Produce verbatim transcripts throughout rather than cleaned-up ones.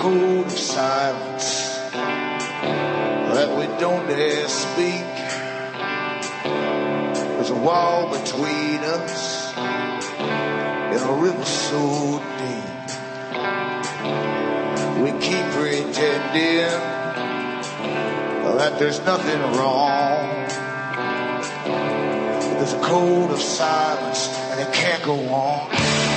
code of silence that we don't dare speak. There's a wall between us in a river so deep. We keep pretending that there's nothing wrong. But there's a code of silence and it can't go on.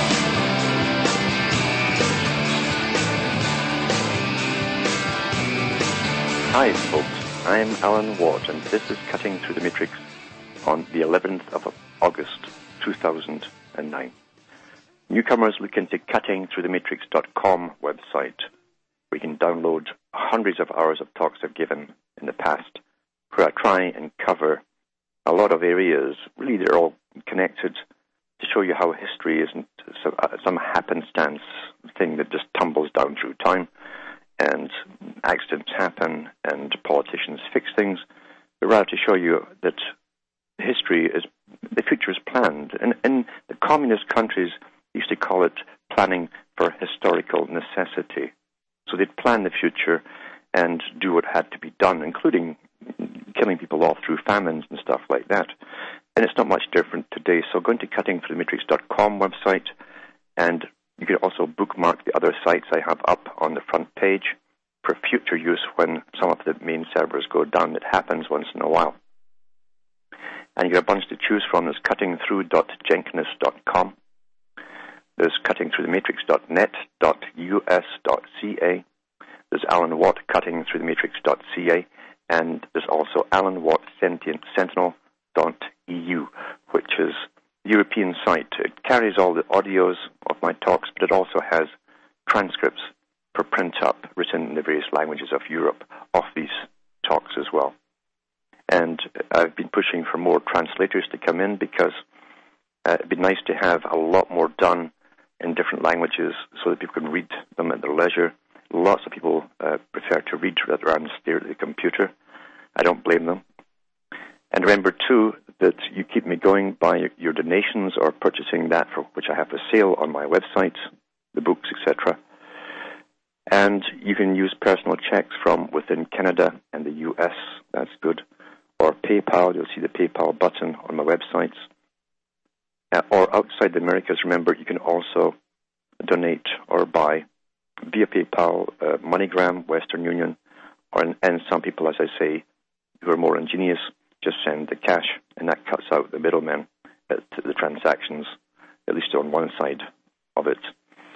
Hi folks, I'm Alan Watt and this is Cutting Through the Matrix on the eleventh of August two thousand nine. Newcomers look into cutting through the matrix dot com website where you can download hundreds of hours of talks I've given in the past where I try and cover a lot of areas. Really they're all connected to show you how history isn't some happenstance thing that just tumbles down through time and accidents happen and politicians fix things, but rather to show you that history is, the future is planned. And in the communist countries used to call it planning for historical necessity. So they'd plan the future and do what had to be done, including killing people off through famines and stuff like that. And it's not much different today. So go into cutting through the matrix dot com website, and you can also bookmark the other sites I have up on the front page for future use when some of the main servers go down. It happens once in a while. And you get a bunch to choose from. There's cutting through dot jenkins dot com. There's cutting through the matrix dot net dot u s dot c a. There's Alan Watt cutting through the matrix dot c a. And there's also Alan Watt Sentient Sentinel dot e u, which is the European site. It carries all the audios of my talks, but it also has transcripts for print up written in the various languages of Europe of these talks as well. And I've been pushing for more translators to come in because uh, it'd be nice to have a lot more done in different languages so that people can read them at their leisure. Lots of people uh, prefer to read rather than stare at the computer. I don't blame them. And remember, too, that you keep me going by your donations or purchasing that for which I have for sale on my website, the books, et cetera. And you can use personal checks from within Canada and the U S. That's good. Or PayPal. You'll see the PayPal button on my websites. Uh, or outside the Americas, remember, you can also donate or buy via PayPal, uh, MoneyGram, Western Union, or and some people, as I say, who are more ingenious, just send the cash, and that cuts out the middlemen at the transactions, at least on one side of it.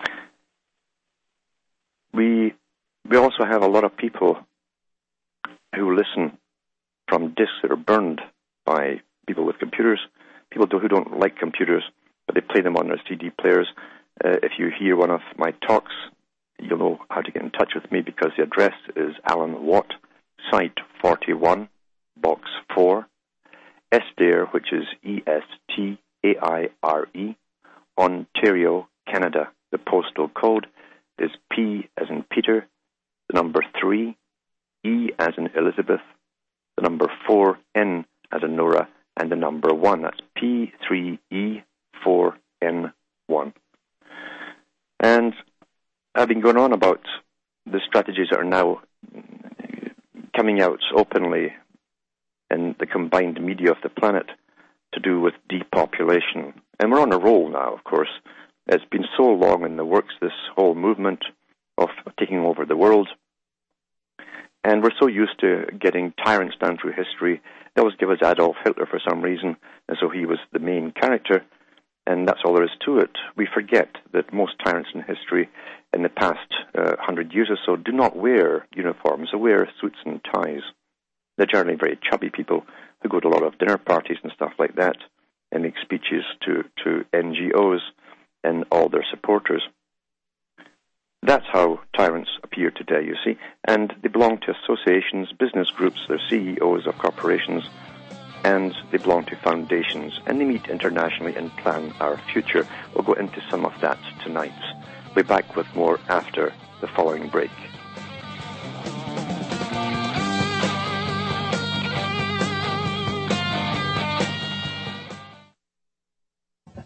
We we also have a lot of people who listen from discs that are burned by people with computers, people who don't like computers, but they play them on their C D players. Uh, if you hear one of my talks, you'll know how to get in touch with me because the address is Alan Watt, Site forty-one, Box four, Estaire, which is E S T A I R E, Ontario, Canada. The postal code is P as in Peter, the number three, E as in Elizabeth, the number four, N as in Nora, and the number one. That's P three E four N one. And I've been going on about the strategies that are now coming out openly in the combined media of the planet to do with depopulation. And we're on a roll now, of course. It's been so long in the works, this whole movement of taking over the world. And we're so used to getting tyrants down through history. They always give us Adolf Hitler for some reason, and so he was the main character, and that's all there is to it. We forget that most tyrants in history in the past uh, hundred years or so do not wear uniforms. They wear suits and ties. They're generally very chubby people who go to a lot of dinner parties and stuff like that and make speeches to, to N G Os and all their supporters. That's how tyrants appear today, you see. And they belong to associations, business groups, they're C E Os of corporations, and they belong to foundations, and they meet internationally and plan our future. We'll go into some of that tonight. We'll be back with more after the following break.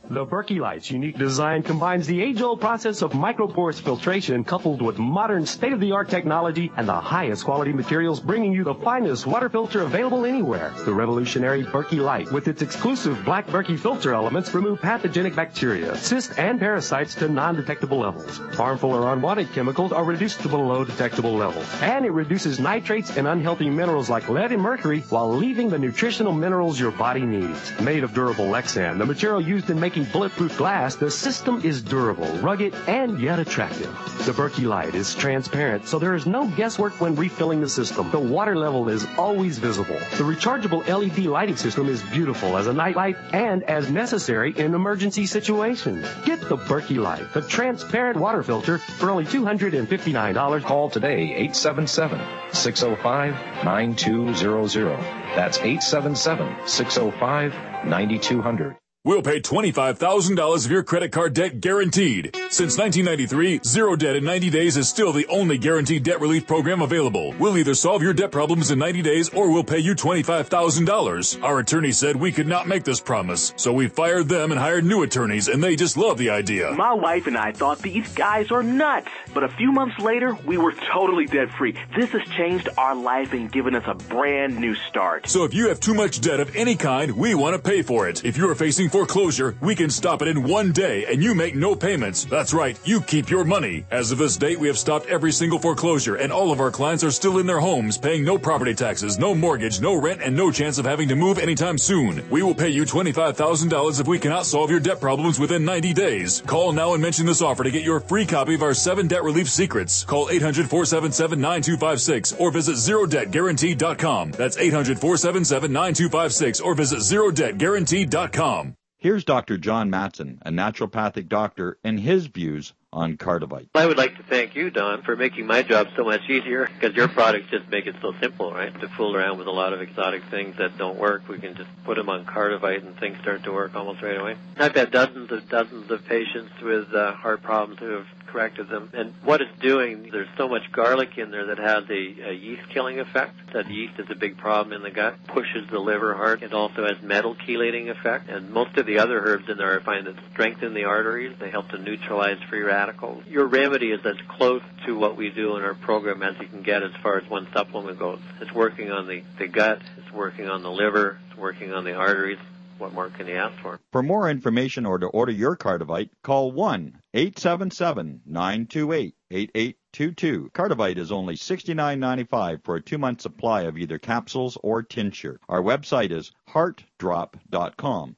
The Berkey Light's unique design combines the age-old process of microporous filtration coupled with modern state-of-the-art technology and the highest quality materials, bringing you the finest water filter available anywhere. The revolutionary Berkey Light, with its exclusive black Berkey filter elements, remove pathogenic bacteria, cysts, and parasites to non-detectable levels. Harmful or unwanted chemicals are reduced to below detectable levels. And it reduces nitrates and unhealthy minerals like lead and mercury while leaving the nutritional minerals your body needs. Made of durable Lexan, the material used in making bulletproof glass, the system is durable, rugged, and yet attractive. The Berkey Light is transparent, so there is no guesswork when refilling the system. The water level is always visible. The rechargeable L E D lighting system is beautiful as a night light and as necessary in emergency situations. Get the Berkey Light, the transparent water filter, for only two hundred fifty-nine dollars. Call today, eight seven seven, six oh five, nine two zero zero. That's eight seven seven, six oh five, nine two zero zero. We'll pay twenty-five thousand dollars of your credit card debt guaranteed. Since nineteen ninety-three, Zero Debt in ninety days is still the only guaranteed debt relief program available. We'll either solve your debt problems in ninety days or we'll pay you twenty-five thousand dollars. Our attorney said we could not make this promise, so we fired them and hired new attorneys, and they just love the idea. My wife and I thought these guys are nuts, but a few months later, we were totally debt-free. This has changed our life and given us a brand new start. So if you have too much debt of any kind, we want to pay for it. If you are facing foreclosure, we can stop it in one day and you make no payments. That's right, you keep your money. As of this date, we have stopped every single foreclosure and all of our clients are still in their homes paying no property taxes, no mortgage, no rent, and no chance of having to move anytime soon. We will pay you twenty-five thousand dollars if we cannot solve your debt problems within ninety days. Call now and mention this offer to get your free copy of our seven debt relief secrets. Call eight hundred, four seven seven, nine two five six or visit zero debt guaranteed dot com. That's eight hundred, four seven seven, nine two five six or visit zero debt guaranteed dot com. Here's Doctor John Matson, a naturopathic doctor, and his views on Cardivite. I would like to thank you, Don, for making my job so much easier, because your products just make it so simple, right? To fool around with a lot of exotic things that don't work, we can just put them on Cardivite and things start to work almost right away. I've had dozens of dozens of patients with uh, heart problems who have corrected them. And what it's doing, there's so much garlic in there that has a, a yeast-killing effect. That yeast is a big problem in the gut, pushes the liver hard. It also has metal-chelating effect. And most of the other herbs in there I find that strengthen the arteries. They help to neutralize free radicals. Your remedy is as close to what we do in our program as you can get as far as one supplement goes. It's working on the, the gut, it's working on the liver, it's working on the arteries. What more can you ask for? For more information or to order your Cardivite, call one eight seven seven, nine two eight, eight eight two two. Cardivite is only sixty-nine ninety-five for a two-month supply of either capsules or tincture. Our website is heart drop dot com.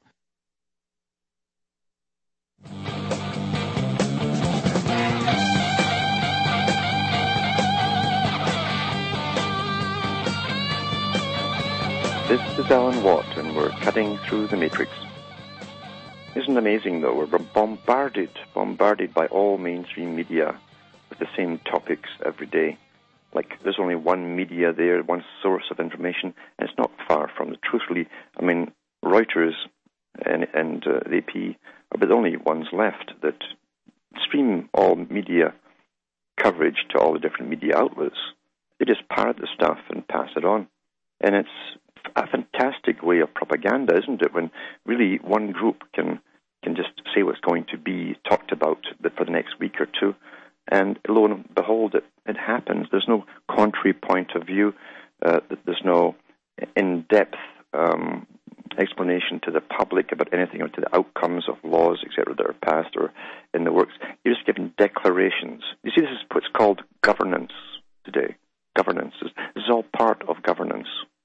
This is Alan Watt, and we're cutting through the matrix. Isn't it amazing, though? We're bombarded, bombarded by all mainstream media with the same topics every day. Like, there's only one media there, one source of information, and it's not far from the truth, really. I mean, Reuters and, and uh, the A P are the only ones left that stream all media coverage to all the different media outlets. They just parrot the stuff and pass it on. And it's a fantastic way of propaganda, isn't it, when really one group can can just say what's going to be talked about for the next week or two, and lo and behold, it, it happens. There's no contrary point of view. Uh, there's no in-depth um, explanation to the public about anything or to the outcomes of laws, et cetera, that are passed or in the works. You're just giving declarations. You see, this is what's called governance today. Governance. This is all part of governance.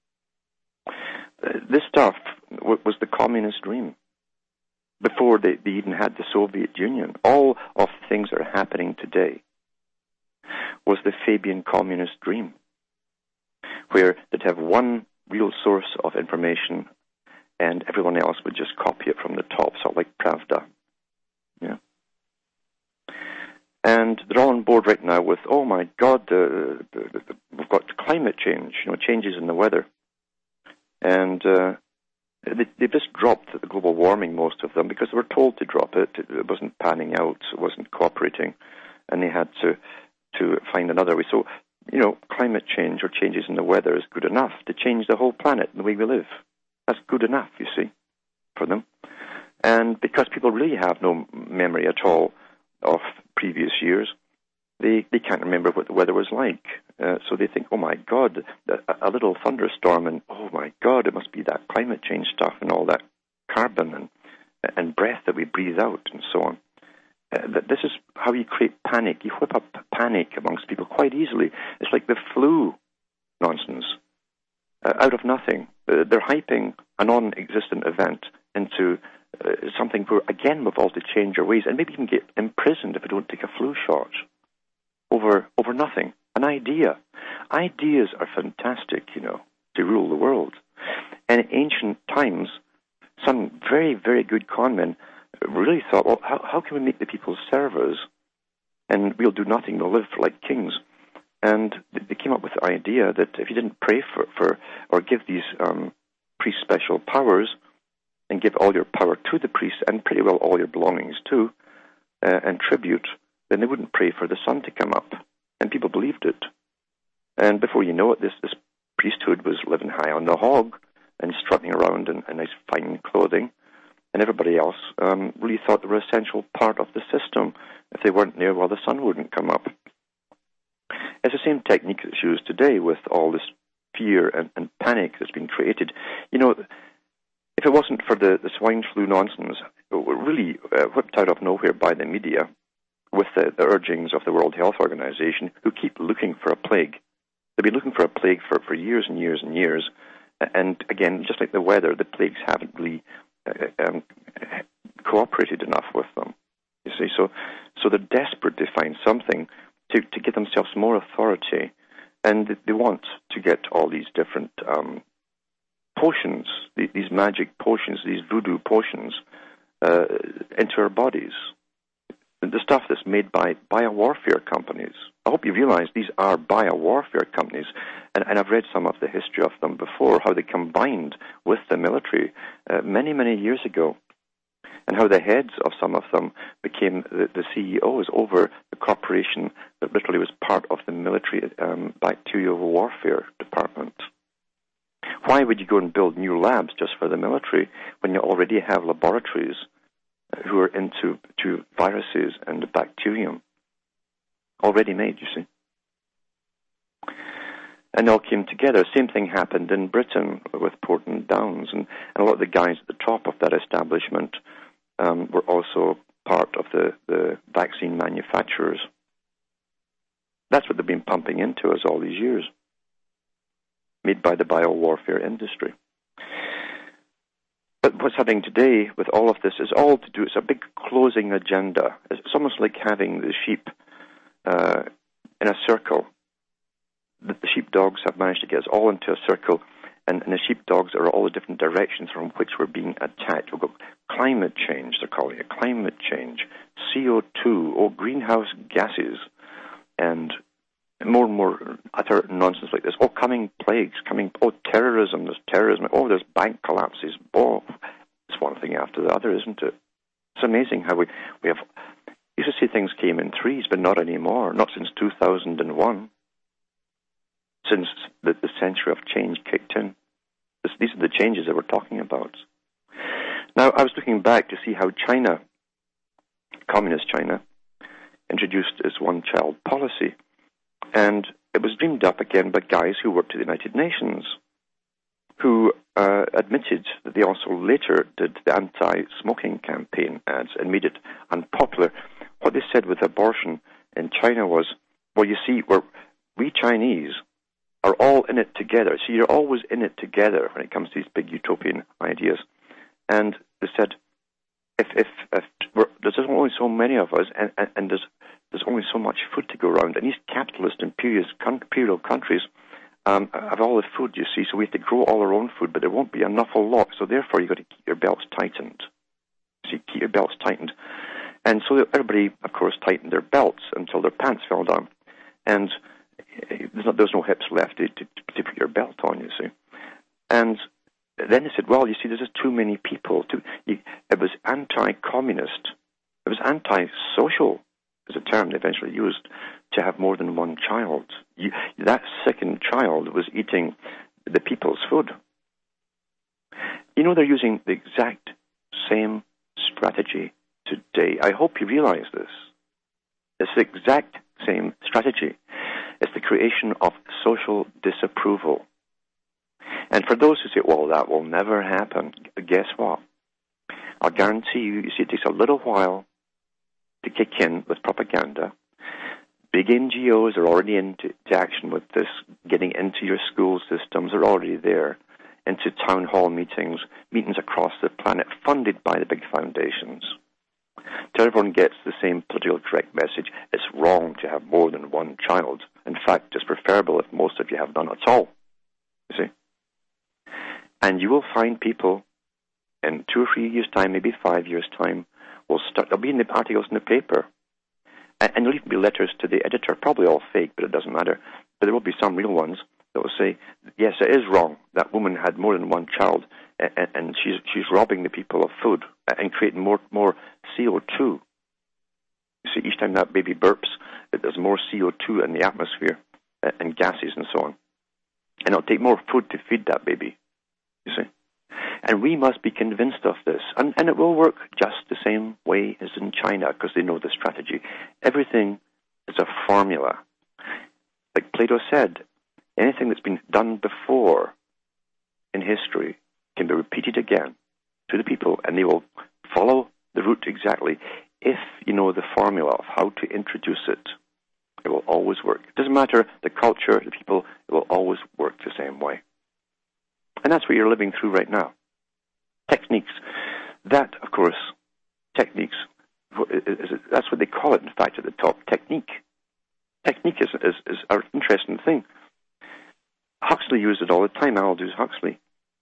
This stuff was the communist dream before they, they even had the Soviet Union. All of the things that are happening today was the Fabian communist dream, where they'd have one real source of information and everyone else would just copy it from the top, sort of like Pravda. Yeah. And they're all on board right now with, oh my God, the, the, the, we've got climate change, you know, changes in the weather. And uh, they, they just dropped the global warming, most of them, because they were told to drop it. It wasn't panning out, it wasn't cooperating, and they had to to find another way. So, you know, climate change or changes in the weather is good enough to change the whole planet and the way we live. That's good enough, you see, for them. And because people really have no memory at all of previous years, they, they can't remember what the weather was like. Uh, so they think, oh my God, a, a little thunderstorm, and oh my God, it must be that climate change stuff and all that carbon and, and breath that we breathe out and so on. Uh, that this is how you create panic. You whip up panic amongst people quite easily. It's like the flu nonsense. Uh, out of nothing. Uh, they're hyping a non-existent event into uh, something where, again, we've all to change our ways and maybe even get imprisoned if we don't take a flu shot over over nothing. An idea. Ideas are fantastic, you know, to rule the world. And in ancient times, some very, very good conmen really thought, well, how, how can we make the people servers and we'll do nothing, we'll live like kings? And they came up with the idea that if you didn't pray for, for or give these um, priests special powers and give all your power to the priests and pretty well all your belongings too, uh, and tribute, then they wouldn't pray for the sun to come up. And people believed it. And before you know it, this, this priesthood was living high on the hog and strutting around in, in nice fine clothing. And everybody else um, really thought they were an essential part of the system. If they weren't there, well, the sun wouldn't come up. It's the same technique that's used today with all this fear and, and panic that's been created. You know, if it wasn't for the, the swine flu nonsense, really uh, whipped out of nowhere by the media with the, the urgings of the World Health Organization, who keep looking for a plague. They've been looking for a plague for, for years and years and years. And again, just like the weather, the plagues haven't really uh, um, cooperated enough with them. You see, so so they're desperate to find something to, to give themselves more authority, and they want to get all these different um, potions, these magic potions, these voodoo potions, uh, into our bodies. The stuff that's made by biowarfare companies. I hope you realize these are biowarfare companies, and, and I've read some of the history of them before, how they combined with the military uh, many, many years ago, and how the heads of some of them became the, the C E Os over the corporation that literally was part of the military um, bacterial warfare department. Why would you go and build new labs just for the military when you already have laboratories who are into to viruses and the bacterium already made, you see? And they all came together. Same thing happened in Britain with Portland Downs, and, and a lot of the guys at the top of that establishment um, were also part of the, the vaccine manufacturers. That's what they've been pumping into us all these years, made by the biowarfare industry. But what's happening today with all of this is all to do, it's a big closing agenda. It's almost like having the sheep uh, in a circle. The, the sheepdogs have managed to get us all into a circle, and, and the sheepdogs are all the different directions from which we're being attacked. We've got climate change, they're calling it, climate change, C O two, or greenhouse gases, and more and more utter nonsense like this. Oh, coming plagues, coming, oh, terrorism, there's terrorism, oh, there's bank collapses. Oh, it's one thing after the other, isn't it? It's amazing how we, we have, used to see things came in threes, but not anymore, not since two thousand one, since the, the century of change kicked in. This, these are the changes that we're talking about. Now, I was looking back to see how China, communist China, introduced its one-child policy. And it was dreamed up again by guys who worked at the United Nations, who uh, admitted that they also later did the anti-smoking campaign ads and made it unpopular. What they said with abortion in China was, well, you see, we're, we Chinese are all in it together. So you're always in it together when it comes to these big utopian ideas. And they said, if, if, if we're, there's only so many of us, and, and, and there's There's only so much food to go around. And these capitalist imperial, imperial countries um, have all the food, you see, so we have to grow all our own food, but there won't be enough a lot. So therefore, you've got to keep your belts tightened. So you keep your belts tightened. And so everybody, of course, tightened their belts until their pants fell down. And there's no, there's no hips left to, to, to put your belt on, you see. And then they said, well, you see, there's just too many people. Too, you, it was anti-communist. It was anti-social, is a term they eventually used, to have more than one child. You, that second child was eating the people's food. You know, they're using the exact same strategy today. I hope you realize this. It's the exact same strategy. It's the creation of social disapproval. And for those who say, well, that will never happen, guess what? I'll guarantee you, you see, it takes a little while to kick in with propaganda. Big N G Os are already into to action with this, getting into your school systems. They're already there, into town hall meetings, meetings across the planet, funded by the big foundations. Till everyone gets the same politically correct message, it's wrong to have more than one child. In fact, it's preferable if most of you have none at all. You see? And you will find people in two or three years' time, maybe five years' time, will start, there'll be in the articles in the paper, and, and there'll even be letters to the editor, probably all fake, but it doesn't matter. But there will be some real ones that will say, yes, it is wrong. That woman had more than one child, and, and she's she's robbing the people of food and creating more more C O two. You see, each time that baby burps, there's more C O two in the atmosphere and gases and so on. And it'll take more food to feed that baby, you see. And we must be convinced of this. And, and it will work just the same way as in China, because they know the strategy. Everything is a formula. Like Plato said, anything that's been done before in history can be repeated again to the people, and they will follow the route exactly if you know the formula of how to introduce it. It will always work. It doesn't matter the culture, the people, it will always work the same way. And that's what you're living through right now. Techniques. That, of course, techniques, that's what they call it, in fact, at the top, technique. Technique is, is, is an interesting thing. Huxley used it all the time, Aldous Huxley.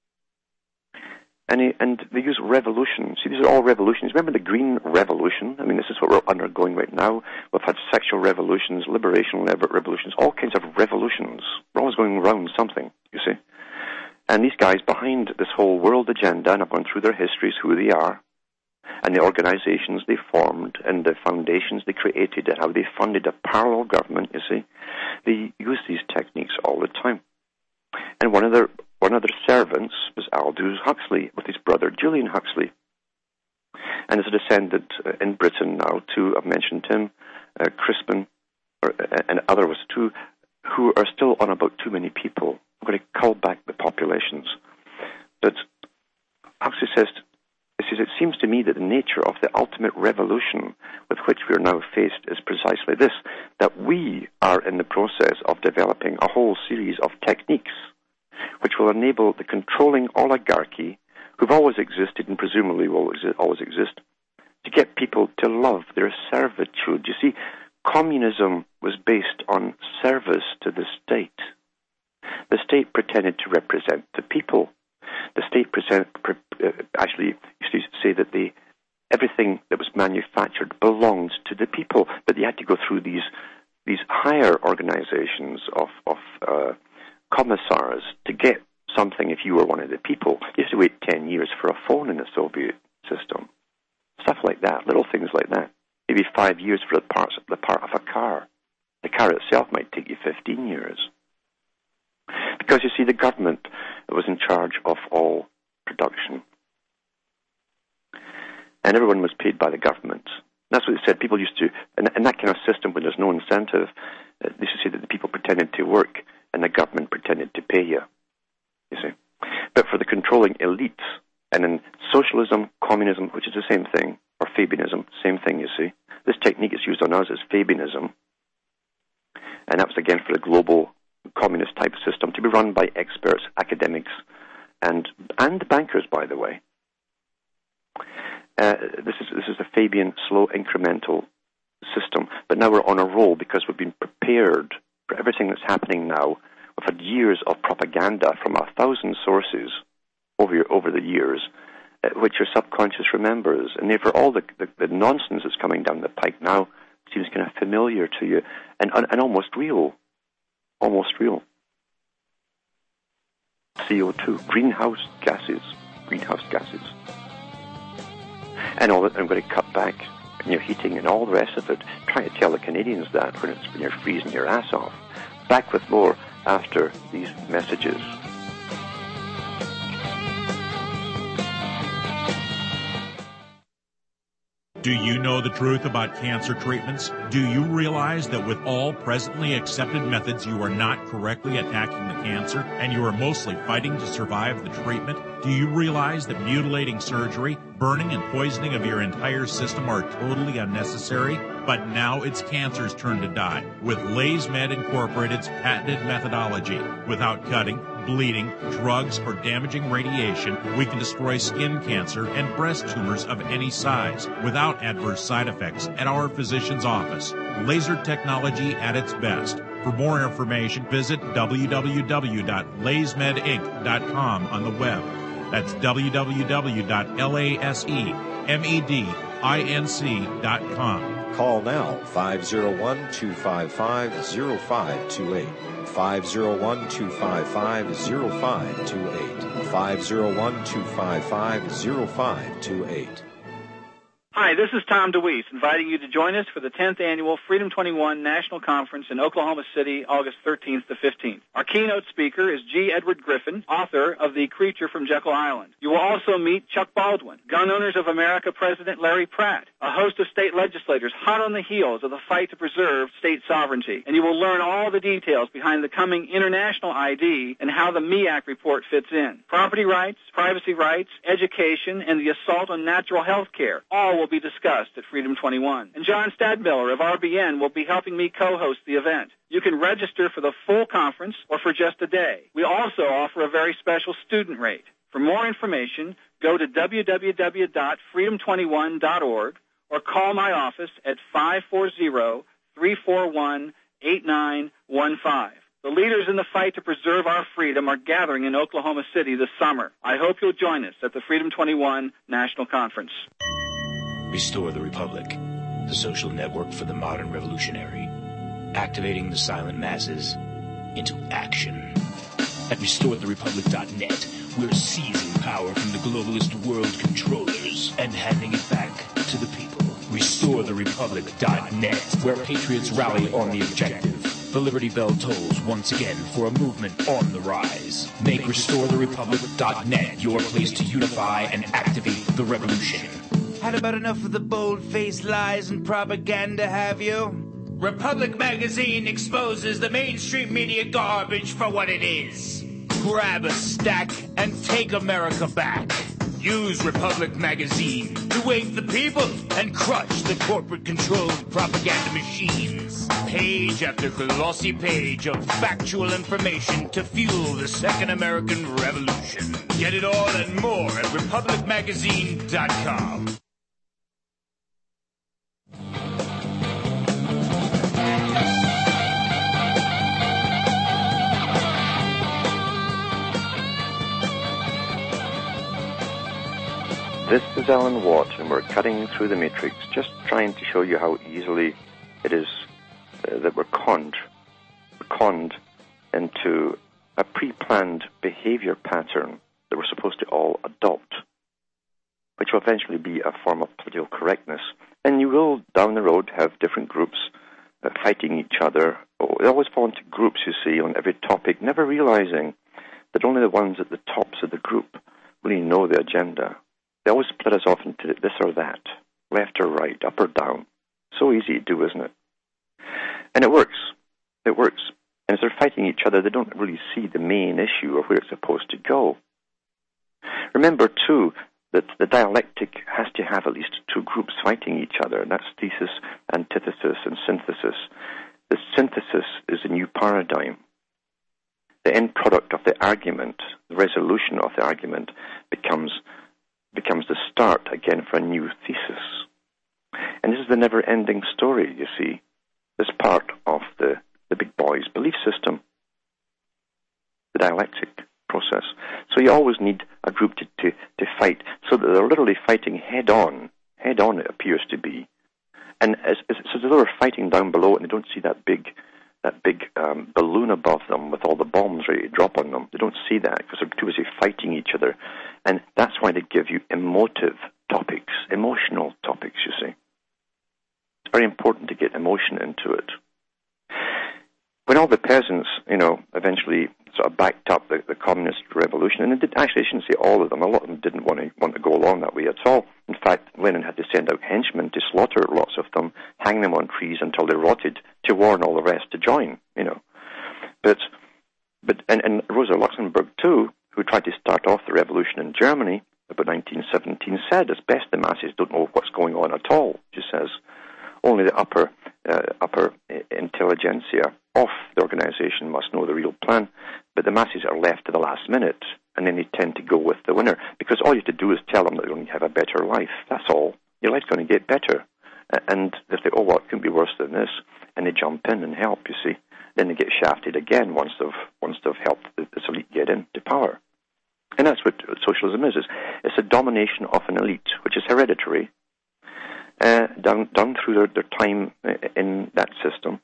And, he, and they use revolution. See, these are all revolutions. Remember the Green Revolution? I mean, this is what we're undergoing right now. We've had sexual revolutions, liberation revolutions, all kinds of revolutions. We're always going around something, you see. And these guys behind this whole world agenda, and I've gone through their histories, who they are, and the organizations they formed, and the foundations they created, and how they funded a parallel government, you see. They use these techniques all the time. And one of their one of their servants was Aldous Huxley, with his brother Julian Huxley. And there's a descendant uh, in Britain now, too, I've mentioned him, uh, Crispin, or, uh, and other was too, who are still on about too many people. I'm going to cull back the populations. But Huxley says, he says, it seems to me that the nature of the ultimate revolution with which we are now faced is precisely this, that we are in the process of developing a whole series of techniques which will enable the controlling oligarchy, who've always existed and presumably will exi- always exist, to get people to love their servitude. You see, communism was based on service to the state. The state pretended to represent the people. The state present, pre, uh, actually used to say that the, everything that was manufactured belonged to the people, but they had to go through these these higher organizations of, of uh, commissars to get something if you were one of the people. You used to wait ten years for a phone in the Soviet system. Stuff like that, little things like that. Maybe five years for the, parts, the part of a car. The car itself might take you fifteen years. Because, you see, the government was in charge of all production. And everyone was paid by the government. That's what they said. People used to, in, in that kind of system where there's no incentive, uh, they used to say that the people pretended to work and the government pretended to pay you, you see. But for the controlling elites, and in socialism, communism, which is the same thing, or Fabianism, same thing, you see. This technique is used on us as Fabianism. And that was, again, for the global communist type system to be run by experts, academics, and and bankers, by the way. Uh, this is this is a Fabian slow incremental system, but now we're on a roll because we've been prepared for everything that's happening now. We've had years of propaganda from a thousand sources over over the years, uh, which your subconscious remembers, and therefore all the, the the nonsense that's coming down the pike now seems kind of familiar to you and and almost real. Almost real. C O two, greenhouse gases, greenhouse gases. And all that, I'm going to cut back on your heating and all the rest of it. Try to tell the Canadians that when, it's, when you're freezing your ass off. Back with more after these messages. Do you know the truth about cancer treatments? Do you realize that with all presently accepted methods, you are not correctly attacking the cancer and you are mostly fighting to survive the treatment? Do you realize that mutilating surgery, burning and poisoning of your entire system are totally unnecessary? But now it's cancer's turn to die with LaysMed Incorporated's patented methodology. Without cutting, bleeding, drugs, or damaging radiation, we can destroy skin cancer and breast tumors of any size without adverse side effects at our physician's office. Laser technology at its best. For more information, visit w w w dot lays med inc dot com on the web. That's w w w dot lays med dot com. Call now, five oh one, two five five, oh five two eight. five oh one, two five five, oh five two eight. five oh one, two five five, oh five two eight. Hi, this is Tom DeWeese, inviting you to join us for the tenth Annual Freedom twenty-one National Conference in Oklahoma City, August thirteenth to fifteenth. Our keynote speaker is G. Edward Griffin, author of The Creature from Jekyll Island. You will also meet Chuck Baldwin, Gun Owners of America President Larry Pratt, a host of state legislators hot on the heels of the fight to preserve state sovereignty. And you will learn all the details behind the coming international I D and how the M E A C report fits in. Property rights, privacy rights, education, and the assault on natural health care all will be discussed at Freedom twenty-one. And John Stadmiller of R B N will be helping me co-host the event. You can register for the full conference or for just a day. We also offer a very special student rate. For more information, go to w w w dot freedom twenty-one dot org or call my office at five four zero, three four one, eight nine one five. The leaders in the fight to preserve our freedom are gathering in Oklahoma City this summer. I hope you'll join us at the Freedom twenty-one National Conference. Restore the Republic, the social network for the modern revolutionary, activating the silent masses into action. At restore the republic dot net, we're seizing power from the globalist world controllers and handing it back to the people. restore the republic dot net, where patriots rally on the objective. The Liberty Bell tolls once again for a movement on the rise. Make restore the republic dot net your place to unify and activate the revolution. Had about enough of the bold-faced lies and propaganda, have you? Republic Magazine exposes the mainstream media garbage for what it is. Grab a stack and take America back. Use Republic Magazine to wake the people and crush the corporate-controlled propaganda machines. Page after glossy page of factual information to fuel the Second American Revolution. Get it all and more at republic magazine dot com. This is Alan Watt, and we're cutting through the matrix, just trying to show you how easily it is uh, that we're conned, we're conned into a pre-planned behavior pattern that we're supposed to all adopt, which will eventually be a form of political correctness. And you will, down the road, have different groups uh, fighting each other. Oh, they always fall into groups, you see, on every topic, never realizing that only the ones at the tops of the group really know the agenda. They always split us off into this or that, left or right, up or down. So easy to do, isn't it? And it works. It works. And as they're fighting each other, they don't really see the main issue or where it's supposed to go. Remember, too, that the dialectic has to have at least two groups fighting each other, and that's thesis, antithesis, and synthesis. The synthesis is a new paradigm. The end product of the argument, the resolution of the argument, becomes becomes the start again for a new thesis. And this is the never-ending story, you see. This part of the, the big boys' belief system, the dialectic process. So you always need a group to, to, to fight, so that they're literally fighting head-on. Head-on, it appears to be. And as, as, so they're fighting down below, and they don't see that big that big um, balloon above them with all the bombs ready to drop on them. They don't see that because they're too busy fighting each other. And that's why they give you emotive topics, emotional topics, you see. It's very important to get emotion into it. When all the peasants, you know, eventually sort of backed up the, the communist revolution, and it did, actually, I shouldn't say all of them, a lot of them didn't want to want to go along that way at all. In fact, Lenin had to send out henchmen to slaughter lots of them, hang them on trees until they rotted, to warn all the rest to join, you know. But, but and, and Rosa Luxemburg, too, who tried to start off the revolution in Germany about nineteen seventeen, said, it's best the masses don't know what's going on at all, she says. Only the upper uh, upper intelligentsia of the organization must know the real plan, but the masses are left to the last minute, and then they tend to go with the winner, because all you have to do is tell them that they're going to have a better life. That's all. Your life's going to get better. And if they, oh, well, it couldn't be worse than this, and they jump in and help, you see, then they get shafted again once they've, once they've helped this elite get into power. And that's what socialism is. It's a domination of an elite, which is hereditary, uh, done, done through their, their time in that system,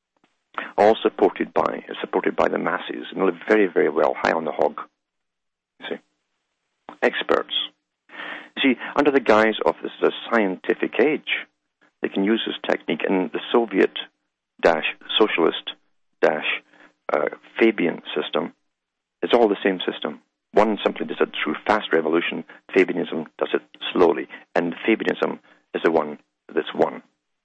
all supported by supported by the masses, and live very, very well, high on the hog. You see, experts. You see, under the guise of this is a scientific age, they can use this technique, and the Soviet dash socialist dash uh, Fabian system is all the same system. One simply does it through fast revolution. Fabianism does it slowly, and Fabianism is the one that's won.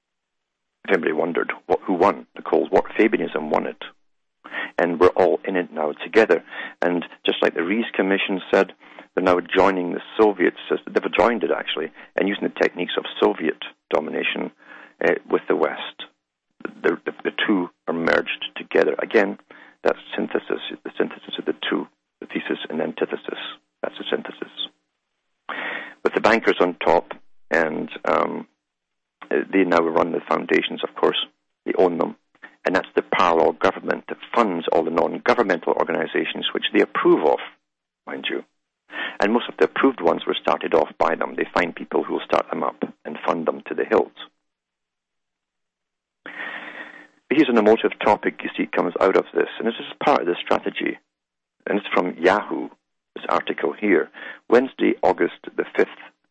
If anybody wondered what, who won, the Cold War, Fabianism won it. And we're all in it now together. And just like the Rees Commission said, they're now joining the Soviet system. They've joined it, actually, and using the techniques of Soviet domination uh, with the West. The, the, the two are merged together. Again, that's synthesis, the synthesis of the two, the thesis and antithesis. That's the synthesis. With the bankers on top, and um, they now run the foundations, of course. They own them. And that's the parallel government that funds all the non-governmental organizations which they approve of, mind you. And most of the approved ones were started off by them. They find people who will start them up and fund them to the hilt. But here's an emotive topic, you see, it comes out of this. And this is part of the strategy. And it's from Yahoo, this article here. Wednesday, August the fifth.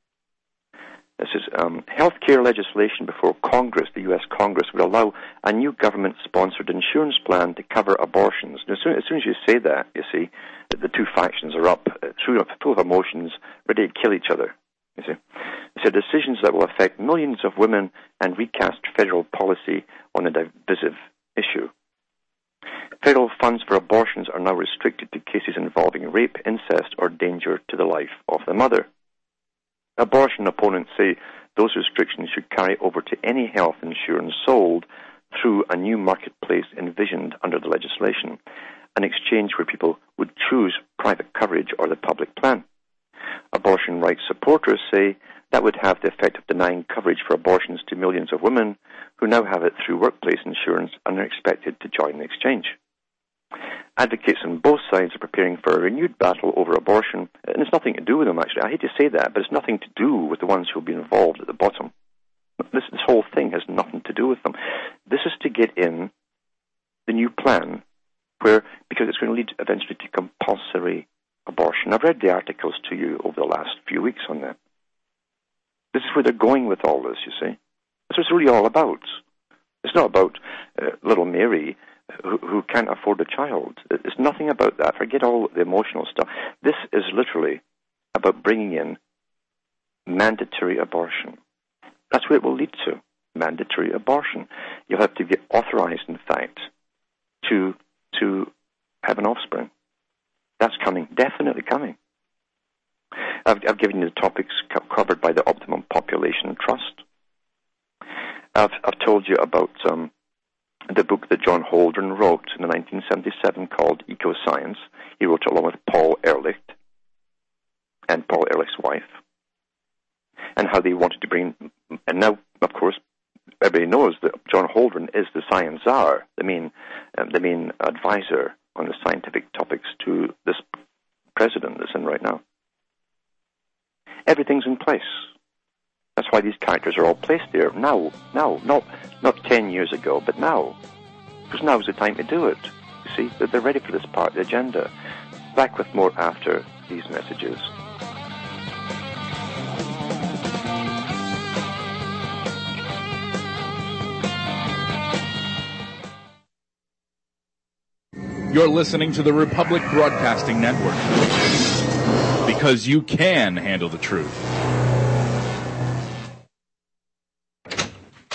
This is um, healthcare legislation before Congress, the U S Congress, would allow a new government-sponsored insurance plan to cover abortions. And as soon, as soon as you say that, you see, that the two factions are up, uh, full of emotions, ready to kill each other. You see, so decisions that will affect millions of women and recast federal policy on a divisive issue. Federal funds for abortions are now restricted to cases involving rape, incest, or danger to the life of the mother. Abortion opponents say those restrictions should carry over to any health insurance sold through a new marketplace envisioned under the legislation, an exchange where people would choose private coverage or the public plan. Abortion rights supporters say that would have the effect of denying coverage for abortions to millions of women who now have it through workplace insurance and are expected to join the exchange. Advocates on both sides are preparing for a renewed battle over abortion, and it's nothing to do with them, actually. I hate to say that, but it's nothing to do with the ones who will be involved at the bottom. This, this whole thing has nothing to do with them. This is to get in the new plan, where because it's going to lead eventually to compulsory abortion. I've read the articles to you over the last few weeks on that. This is where they're going with all this, you see. That's what it's really all about. It's not about uh, little Mary Who, who can't afford a child. It's nothing about that. Forget all the emotional stuff. This is literally about bringing in mandatory abortion. That's what it will lead to, mandatory abortion. You'll have to get authorized, in fact, to to have an offspring. That's coming, definitely coming. I've, I've given you the topics co- covered by the Optimum Population Trust. I've, I've told you about Um, the book that John Holdren wrote in nineteen seventy-seven called Eco-Science. He wrote it along with Paul Ehrlich and Paul Ehrlich's wife, and how they wanted to bring, and now, of course, everybody knows that John Holdren is the science czar, the main, um, the main advisor on the scientific topics to this president that's in right now. Everything's in place. That's why these characters are all placed there now, now, not not ten years ago, but now. Because now is the time to do it. You see, they're, they're ready for this part of the agenda. Back with more after these messages. You're listening to the Republic Broadcasting Network. Because you can handle the truth.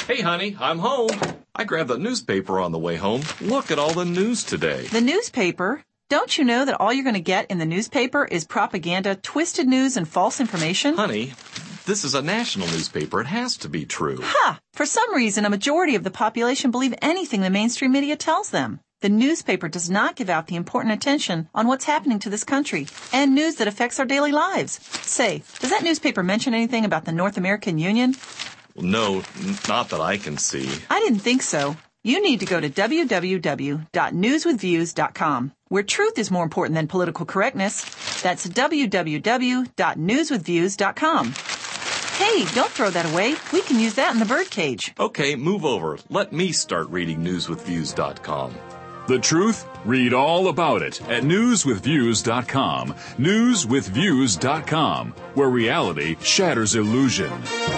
Hey, honey, I'm home. I grabbed the newspaper on the way home. Look at all the news today. The newspaper? Don't you know that all you're going to get in the newspaper is propaganda, twisted news, and false information? Honey, this is a national newspaper. It has to be true. Ha! For some reason, a majority of the population believe anything the mainstream media tells them. The newspaper does not give out the important attention on what's happening to this country and news that affects our daily lives. Say, does that newspaper mention anything about the North American Union? Well, no, n- not that I can see. I didn't think so. You need to go to w w w dot news with views dot com, where truth is more important than political correctness. That's w w w dot news with views dot com. Hey, don't throw that away. We can use that in the birdcage. Okay, move over. Let me start reading news with views dot com. The truth? Read all about it at news with views dot com. news with views dot com, where reality shatters illusion.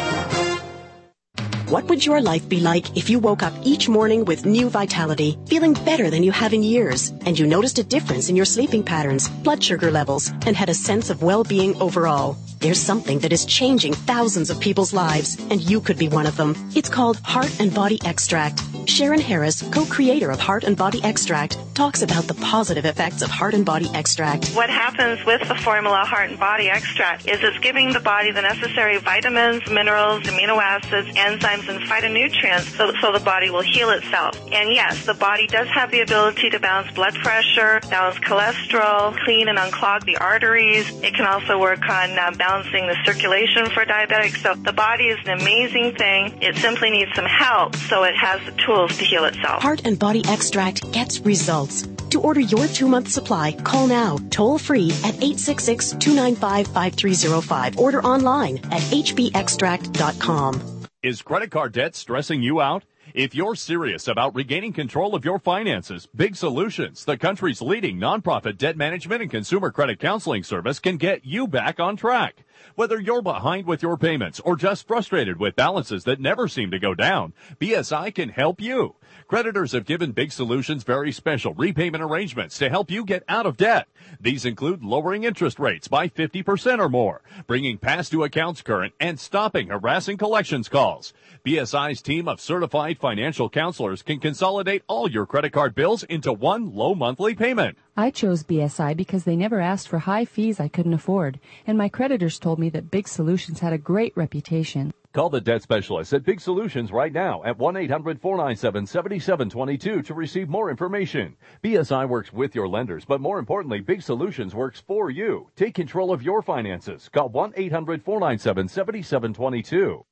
What would your life be like if you woke up each morning with new vitality, feeling better than you have in years, and you noticed a difference in your sleeping patterns, blood sugar levels, and had a sense of well-being overall? There's something that is changing thousands of people's lives, and you could be one of them. It's called Heart and Body Extract. Sharon Harris, co-creator of Heart and Body Extract, talks about the positive effects of Heart and Body Extract. What happens with the formula Heart and Body Extract is it's giving the body the necessary vitamins, minerals, amino acids, enzymes, and phytonutrients so, so the body will heal itself. And yes, the body does have the ability to balance blood pressure, balance cholesterol, clean and unclog the arteries. It can also work on uh, balancing the circulation for diabetics. So the body is an amazing thing. It simply needs some help so it has the tools to heal itself. Heart and Body Extract gets results. To order your two-month supply, call now, toll-free at eight six six, two nine five, five three zero five. Order online at h b extract dot com. Is credit card debt stressing you out? If you're serious about regaining control of your finances, Big Solutions, the country's leading nonprofit debt management and consumer credit counseling service, can get you back on track. Whether you're behind with your payments or just frustrated with balances that never seem to go down, B S I can help you. Creditors have given Big Solutions very special repayment arrangements to help you get out of debt. These include lowering interest rates by fifty percent or more, bringing past due accounts current, and stopping harassing collections calls. B S I's team of certified financial counselors can consolidate all your credit card bills into one low monthly payment. I chose B S I because they never asked for high fees I couldn't afford, and my creditors told me that Big Solutions had a great reputation. Call the debt specialist at Big Solutions right now at one eight hundred, four nine seven, seven seven two two to receive more information. B S I works with your lenders, but more importantly, Big Solutions works for you. Take control of your finances. Call one eight hundred, four nine seven, seven seven two two.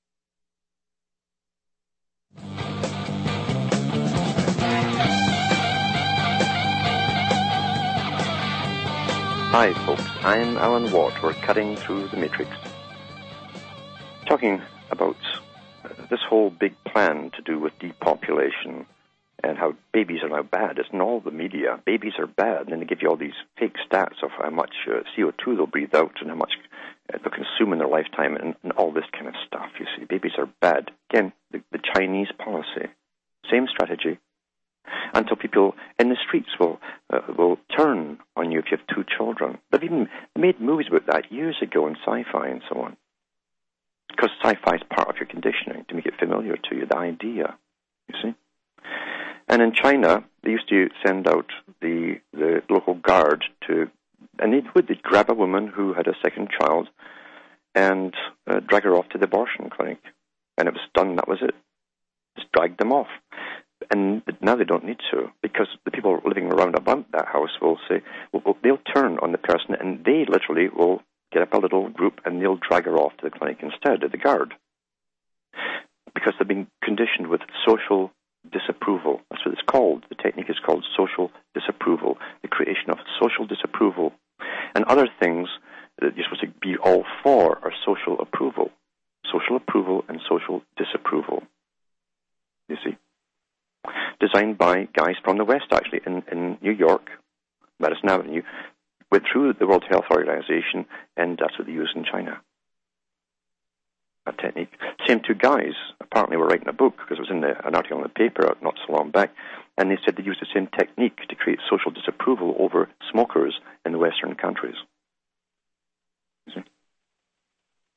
Hi, folks. I'm Alan Watt. We're cutting through the matrix. Talking about uh, this whole big plan to do with depopulation and how babies are now bad. It's in all the media. Babies are bad. And then they give you all these fake stats of how much uh, C O two they'll breathe out and how much uh, they'll consume in their lifetime and, and all this kind of stuff, you see. Babies are bad. Again, the, the Chinese policy. Same strategy. Until people in the streets will uh, will turn on you if you have two children. They've even made movies about that years ago in sci-fi and so on. Because sci-fi is part of your conditioning to make it familiar to you, the idea, you see. And in China, they used to send out the the local guard to, and they would, they'd grab a woman who had a second child and uh, drag her off to the abortion clinic. And it was done, that was it. Just dragged them off. And now they don't need to, because the people living around about that house will say, well, well, they'll turn on the person, and they literally will get up a little group and they'll drag her off to the clinic instead of the guard. Because they've been conditioned with social disapproval. That's what it's called. The technique is called social disapproval, the creation of social disapproval. And other things that you're supposed to be all for are social approval. Social approval and social disapproval. You see? Designed by guys from the West, actually, in, in New York, Madison Avenue, went through the World Health Organization, and that's what they use in China. That technique. Same two guys apparently were writing a book, because it was in the, an article in the paper not so long back, and they said they used the same technique to create social disapproval over smokers in the Western countries. You see?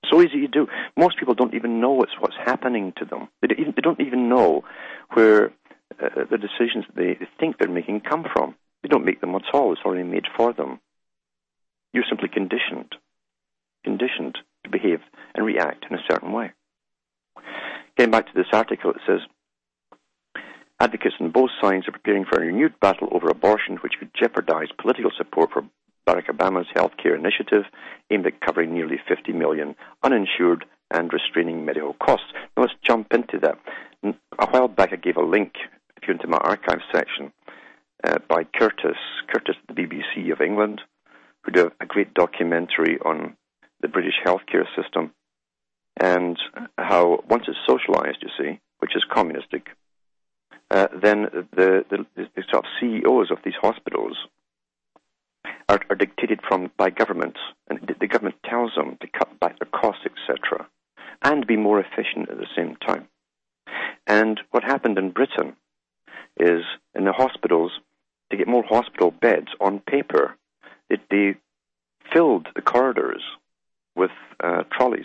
So easy to do. Most people don't even know what's, what's happening to them. They don't even, they don't even know where uh, the decisions they, they think they're making come from. They don't make them at all. It's already made for them. You're simply conditioned, conditioned to behave and react in a certain way. Getting back to this article, it says, advocates on both sides are preparing for a renewed battle over abortion, which could jeopardize political support for Barack Obama's health care initiative aimed at covering nearly fifty million uninsured and restraining medical costs. Now let's jump into that. A while back I gave a link, if you're into my archive section, uh, by Curtis, Curtis at the B B C of England, who did a great documentary on the British healthcare system and how once it's socialized, you see, which is communistic, uh, then the, the, the sort of C E Os of these hospitals are, are dictated from by governments, and the government tells them to cut back their costs, et cetera, and be more efficient at the same time. And what happened in Britain is in the hospitals, to get more hospital beds on paper, it, they filled the corridors with uh, trolleys,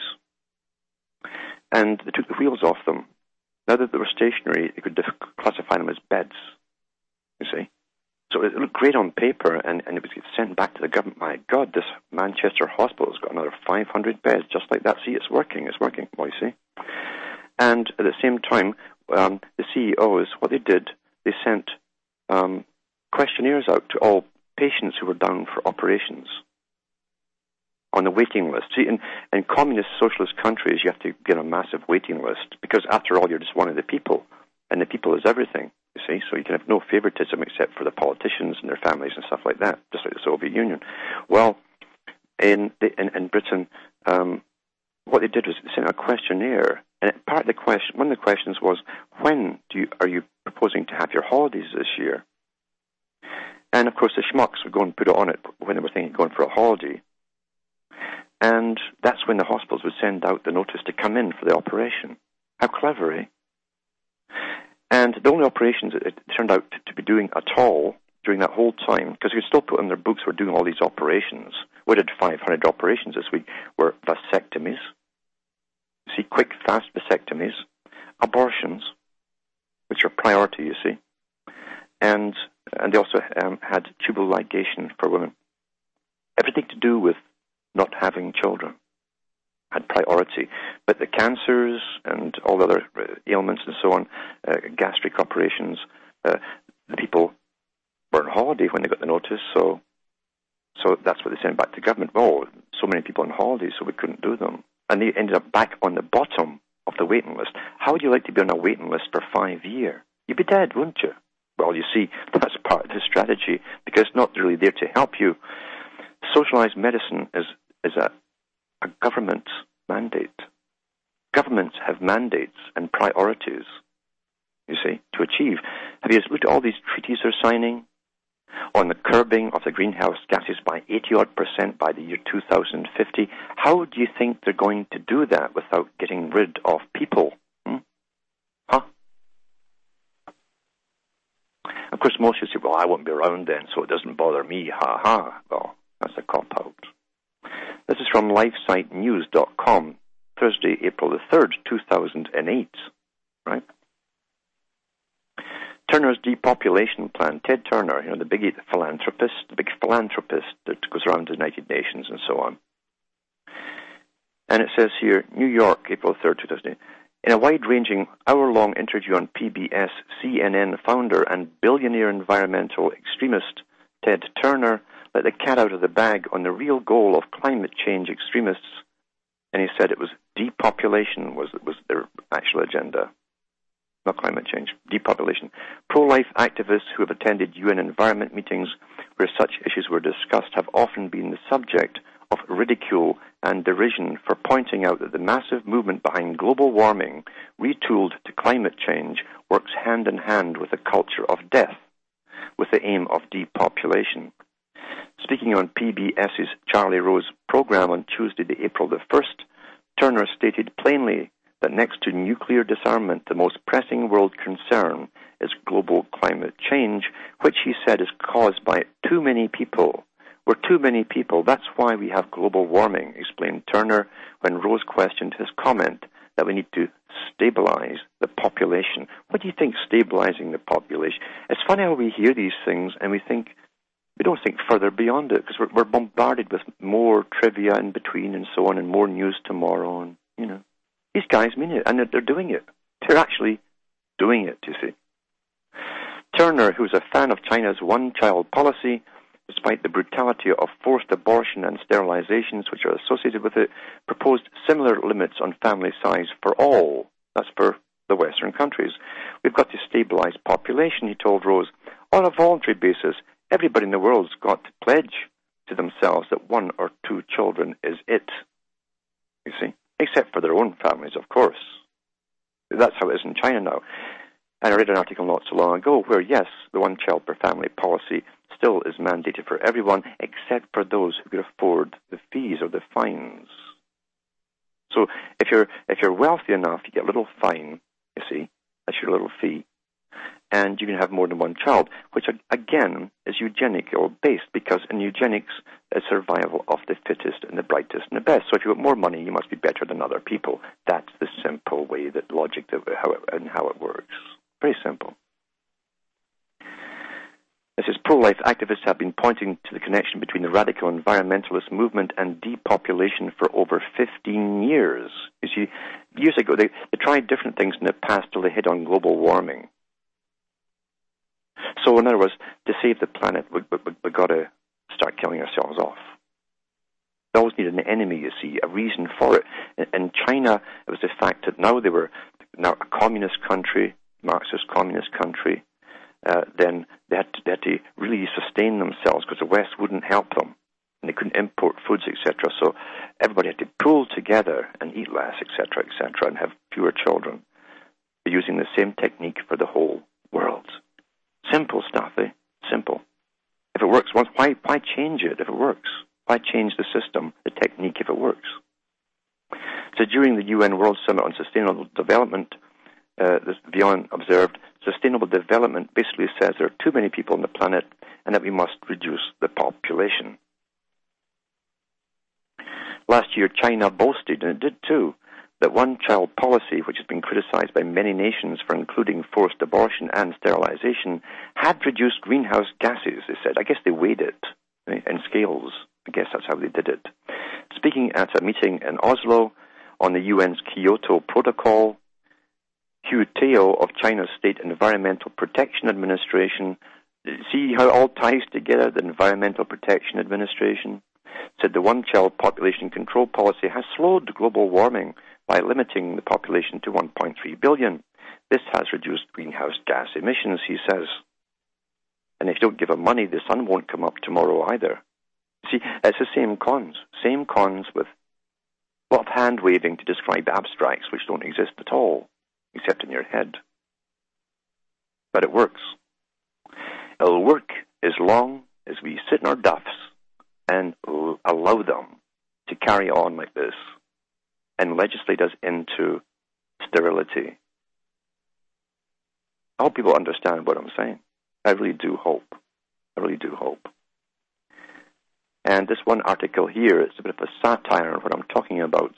and they took the wheels off them. Now that they were stationary, they could dif- classify them as beds, you see. So it looked great on paper, and, and it was sent back to the government. My God, this Manchester hospital has got another five hundred beds just like that. See, it's working, it's working, well, you see. And at the same time, um, the C E Os, what they did, they sent um, questionnaires out to all patients who were down for operations on the waiting list. See, in, in communist socialist countries, you have to get a massive waiting list because, after all, you're just one of the people, and the people is everything, you see, so you can have no favoritism except for the politicians and their families and stuff like that, just like the Soviet Union. Well, in, the, in, in Britain, um, what they did was they sent a questionnaire, and part of the question, one of the questions was, when do you, are you proposing to have your holidays this year? And, of course, the schmucks would go and put it on it when they were thinking of going for a holiday. And that's when the hospitals would send out the notice to come in for the operation. How clever, eh? And the only operations it turned out to be doing at all during that whole time, because we still put in their books we're doing all these operations. We did five hundred operations this week, were vasectomies. See, quick, fast vasectomies, abortions, which are priority, you see. And and they also um, had tubal ligation for women. Everything to do with not having children had priority. But the cancers and all the other ailments and so on, uh, gastric operations, uh, the people were on holiday when they got the notice, so so that's what they sent back to government. Oh, so many people on holiday, so we couldn't do them. And they ended up back on the bottom of the waiting list. How would you like to be on a waiting list for five years? You'd be dead, wouldn't you? Well, you see, that's part of the strategy, because it's not really there to help you. Socialized medicine is, is a, a government mandate. Governments have mandates and priorities, you see, to achieve. Have you looked at all these treaties they're signing on the curbing of the greenhouse gases by eighty-odd percent by the year two thousand fifty? How do you think they're going to do that without getting rid of people? Hmm? Huh? Of course, most of you say, well, I won't be around then, so it doesn't bother me. Ha ha. Well, that's a cop-out. This is from lifesite news dot com, Thursday, April the third, two thousand eight, right? Turner's depopulation plan. Ted Turner, you know, the big philanthropist, the big philanthropist that goes around the United Nations and so on. And it says here, New York, April third, two thousand eight. In a wide-ranging, hour-long interview on P B S, C N N founder and billionaire environmental extremist Ted Turner let the cat out of the bag on the real goal of climate change extremists, and he said it was depopulation was was their actual agenda, not climate change, depopulation. Pro-life activists who have attended U N environment meetings where such issues were discussed have often been the subject of ridicule and derision for pointing out that the massive movement behind global warming, retooled to climate change, works hand in hand with a culture of death, with the aim of depopulation. Speaking on P B S's Charlie Rose program on Tuesday, the April the first, Turner stated plainly that next to nuclear disarmament, the most pressing world concern is global climate change, which he said is caused by too many people We're too many people. That's why we have global warming, explained Turner when Rose questioned his comment that we need to stabilize the population. What do you think, stabilizing the population? It's funny how we hear these things and we think, we don't think further beyond it, because we're, we're bombarded with more trivia in between and so on, and more news tomorrow. And, you know, these guys mean it, and they're, they're doing it. They're actually doing it, you see. Turner, who's a fan of China's one-child policy, despite the brutality of forced abortion and sterilizations which are associated with it, proposed similar limits on family size for all. That's for the Western countries. We've got to stabilize population, he told Rose. On a voluntary basis, everybody in the world's got to pledge to themselves that one or two children is it, you see, except for their own families, of course. That's how it is in China now. And I read an article not so long ago where, yes, the one-child per family policy still is mandated for everyone except for those who can afford the fees or the fines. So if you're if you're wealthy enough, you get a little fine, you see, that's your little fee, and you can have more than one child, which again is eugenical based, because in eugenics, it's survival of the fittest and the brightest and the best. So if you've got more money, you must be better than other people. That's the simple way that logic that how it, and how it works. Very simple. This is pro-life activists have been pointing to the connection between the radical environmentalist movement and depopulation for over fifteen years. You see, years ago, they, they tried different things in the past till they hit on global warming. So in other words, to save the planet, we, we, we've got to start killing ourselves off. They always need an enemy, you see, a reason for it. In, in China, it was the fact that now they were now a communist country, Marxist communist country. Uh, then they had, to, they had to really sustain themselves because the West wouldn't help them, and they couldn't import foods, et cetera. So everybody had to pull together and eat less, et cetera, et cetera, and have fewer children. They're using the same technique for the whole world. Simple stuff, eh? Simple. If it works once, why why change it if it works? Why change the system, the technique, if it works? So during the U N World Summit on Sustainable Development, uh, this Vion observed, sustainable development basically says there are too many people on the planet and that we must reduce the population. Last year, China boasted, and it did too, that one-child policy, which has been criticized by many nations for including forced abortion and sterilization, had reduced greenhouse gases, they said. I guess they weighed it in scales. I guess that's how they did it. Speaking at a meeting in Oslo on the U N's Kyoto Protocol, Hugh Teo of China's State Environmental Protection Administration, see how it all ties together, the Environmental Protection Administration, said the one-child population control policy has slowed global warming by limiting the population to one point three billion. This has reduced greenhouse gas emissions, he says. And if you don't give them money, the sun won't come up tomorrow either. See, it's the same cons, same cons with a lot of hand-waving to describe abstracts which don't exist at all, except in your head. But it works. It'll work as long as we sit in our duffs and l- allow them to carry on like this and legislate us into sterility. I hope people understand what I'm saying. I really do hope. I really do hope. And this one article here is a bit of a satire on what I'm talking about.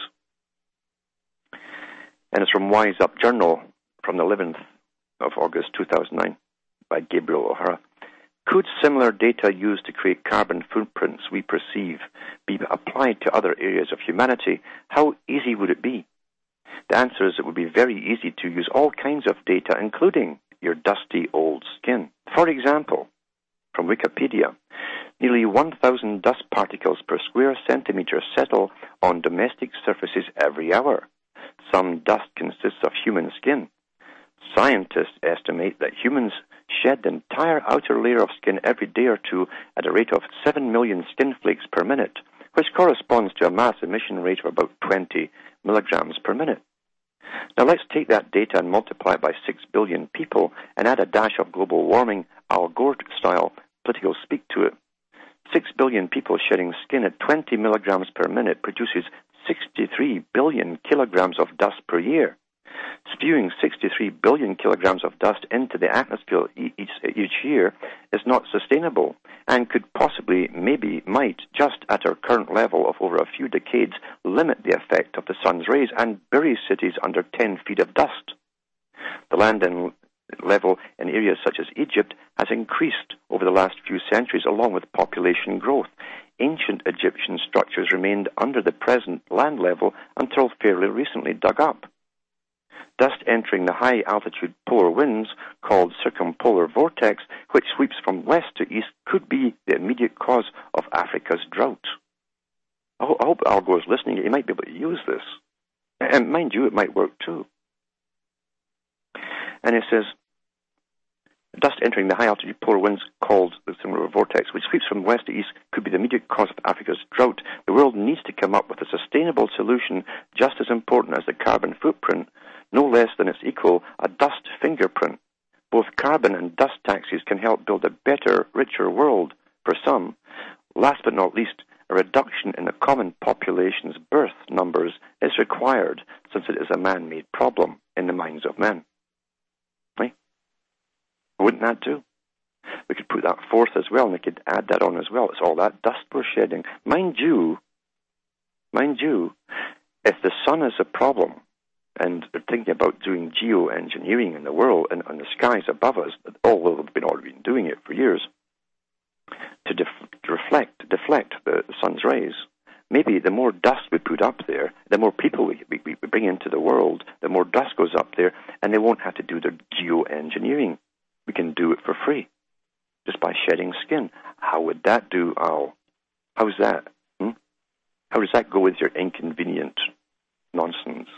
And it's from Wise Up Journal from the eleventh of August two thousand nine by Gabriel O'Hara. Could similar data used to create carbon footprints we perceive be applied to other areas of humanity? How easy would it be? The answer is it would be very easy to use all kinds of data, including your dusty old skin. For example, from Wikipedia, nearly one thousand dust particles per square centimetre settle on domestic surfaces every hour. Some dust consists of human skin. Scientists estimate that humans shed the entire outer layer of skin every day or two at a rate of seven million skin flakes per minute, which corresponds to a mass emission rate of about twenty milligrams per minute. Now let's take that data and multiply it by six billion people and add a dash of global warming, Al Gore-style political speak to it. six billion people shedding skin at twenty milligrams per minute produces sixty-three billion kilograms of dust per year. Spewing sixty-three billion kilograms of dust into the atmosphere each, each year is not sustainable and could possibly, maybe, might, just at our current level of over a few decades, limit the effect of the sun's rays and bury cities under ten feet of dust. The land and level in areas such as Egypt has increased over the last few centuries along with population growth. Ancient Egyptian structures remained under the present land level until fairly recently dug up. Dust entering the high-altitude polar winds, called circumpolar vortex, which sweeps from west to east, could be the immediate cause of Africa's drought. I, ho- I hope Al Gore is listening. He might be able to use this. And mind you, it might work too. And it says, dust entering the high-altitude polar winds, called the circumpolar vortex, which sweeps from west to east, could be the immediate cause of Africa's drought. The world needs to come up with a sustainable solution just as important as the carbon footprint, no less than its equal, a dust fingerprint. Both carbon and dust taxes can help build a better, richer world for some. Last but not least, a reduction in the common population's birth numbers is required, since it is a man-made problem in the minds of men. Right? Wouldn't that do? We could put that forth as well, and we could add that on as well. It's all that dust we're shedding. Mind you, mind you, if the sun is a problem, and they're thinking about doing geoengineering in the world and on the skies above us, although they've been already been doing it for years, to, def- to reflect, deflect the, the sun's rays. Maybe the more dust we put up there, the more people we, we, we bring into the world, the more dust goes up there, and they won't have to do their geoengineering. We can do it for free, just by shedding skin. How would that do, Al? How's that? Hmm? How does that go with your inconvenient nonsense?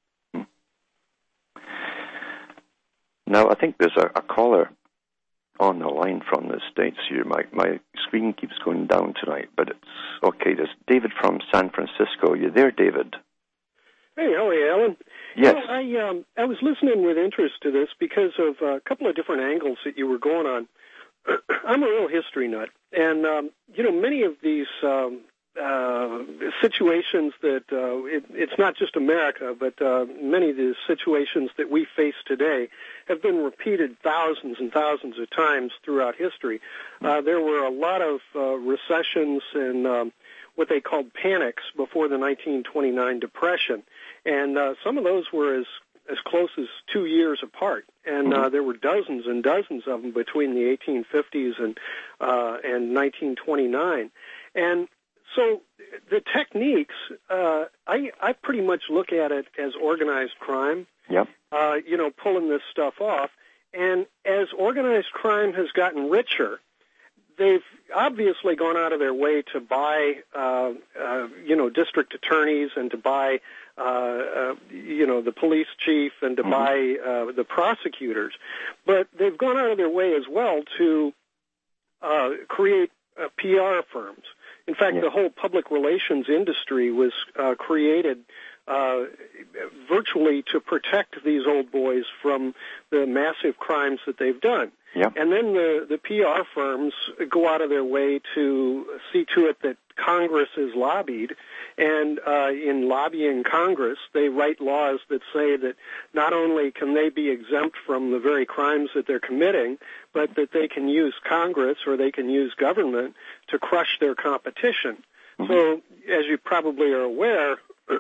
Now, I think there's a, a caller on the line from the States here. My my screen keeps going down tonight, but it's okay. There's David from San Francisco. You there, David? Hey, how are you, Alan? Yes. You know, I um I was listening with interest to this because of a couple of different angles that you were going on. I'm a real history nut, and um, you know, many of these um, uh, situations that uh, it, it's not just America, but uh, many of the situations that we face today have been repeated thousands and thousands of times throughout history. Uh, there were a lot of uh, recessions and um, what they called panics before the nineteen twenty-nine Depression, and uh, some of those were as as close as two years apart, and uh, there were dozens and dozens of them between the eighteen fifties and uh, and nineteen twenty-nine, and so the techniques, uh, I, I pretty much look at it as organized crime. Yep. Uh, you know, pulling this stuff off. And as organized crime has gotten richer, they've obviously gone out of their way to buy, uh, uh, you know, district attorneys and to buy, uh, uh, you know, the police chief and to mm-hmm. buy uh, the prosecutors. But they've gone out of their way as well to uh, create uh, P R firms. In fact, yeah. the whole public relations industry was uh, created uh, virtually to protect these old boys from the massive crimes that they've done. Yep. And then the, the P R firms go out of their way to see to it that Congress is lobbied, and uh, in lobbying Congress, they write laws that say that not only can they be exempt from the very crimes that they're committing, but that they can use Congress or they can use government to crush their competition. Mm-hmm. So, as you probably are aware,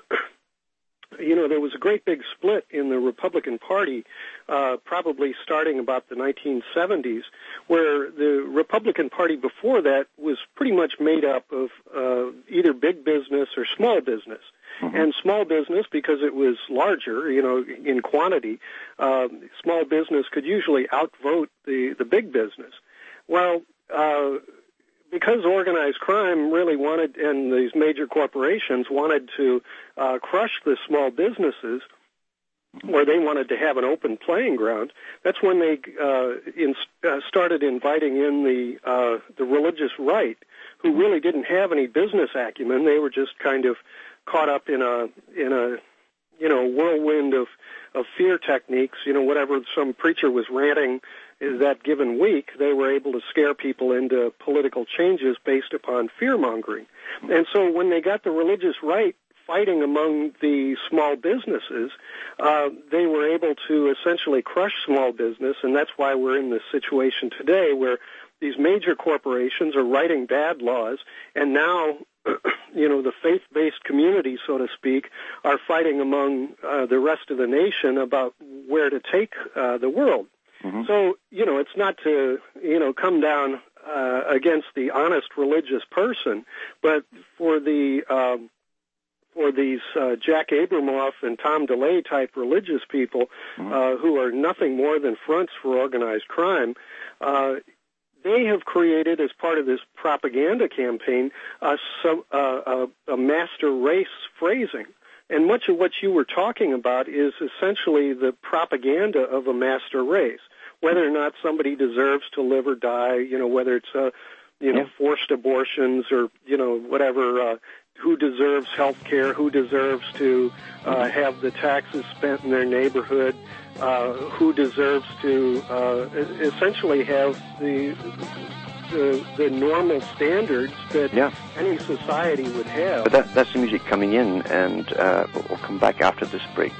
you know, there was a great big split in the Republican Party, uh, probably starting about the nineteen seventies, where the Republican Party before that was pretty much made up of uh, either big business or small business. Mm-hmm. And small business, because it was larger, you know, in quantity, uh, small business could usually outvote the, the big business. Well, uh, because organized crime really wanted, and these major corporations wanted to uh, crush the small businesses, where they wanted to have an open playing ground, that's when they uh, in, uh, started inviting in the uh, the religious right, who really didn't have any business acumen. They were just kind of caught up in a in a you know whirlwind of of fear techniques. You know, whatever some preacher was ranting that given week, they were able to scare people into political changes based upon fear-mongering. And so when they got the religious right fighting among the small businesses, uh, they were able to essentially crush small business, and that's why we're in this situation today where these major corporations are writing bad laws, and now, you know, the faith-based community, so to speak, are fighting among uh, the rest of the nation about where to take uh, the world. Mm-hmm. So, you know, it's not to, you know, come down uh, against the honest religious person, but for the um, for these uh, Jack Abramoff and Tom DeLay type religious people mm-hmm. uh, who are nothing more than fronts for organized crime, uh, they have created, as part of this propaganda campaign, uh, some, uh, a, a master race phrasing. And much of what you were talking about is essentially the propaganda of a master race. Whether or not somebody deserves to live or die, you know, whether it's, uh, you know, yeah. forced abortions or, you know, whatever, uh, who deserves health care, who deserves to uh, have the taxes spent in their neighborhood, uh, who deserves to uh, essentially have the, the the normal standards that yeah. any society would have. But that, that's the music coming in, and uh, we'll come back after this break.